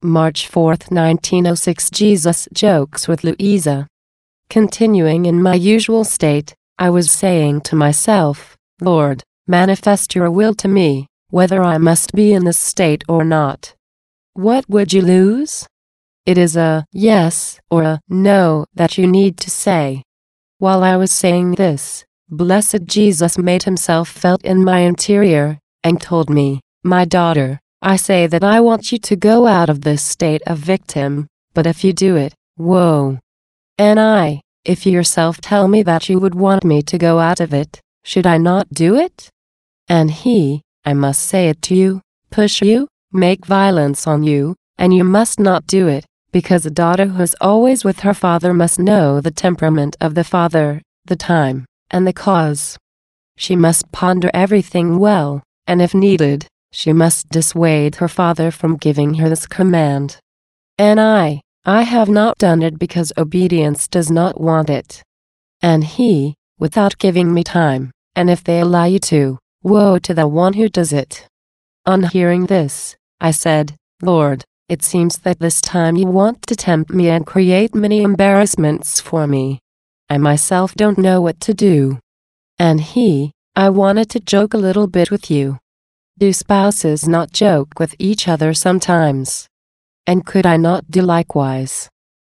March 4, 1906. Jesus jokes with Louisa. Continuing in my usual state, I was saying to myself, Lord, manifest your will to me, whether I must be in this state or not. What would you lose? It is a yes or a no that you need to say. While I was saying this, blessed Jesus made himself felt in my interior, and told me, my daughter, I say that I want you to go out of this state of victim, but if you do it, woe. And if you yourself tell me that you would want me to go out of it, should I not do it? And I must say it to you, push you, make violence on you, and you must not do it, because a daughter who is always with her father must know the temperament of the father, the time, and the cause. She must ponder everything well, and if needed, she must dissuade her father from giving her this command. And I have not done it because obedience does not want it. And without giving me time, and if they allow you to, woe to the one who does it. On hearing this, I said, Lord, it seems that this time you want to tempt me and create many embarrassments for me. I myself don't know what to do. And I wanted to joke a little bit with you. Do spouses not joke with each other sometimes? And could I not do likewise?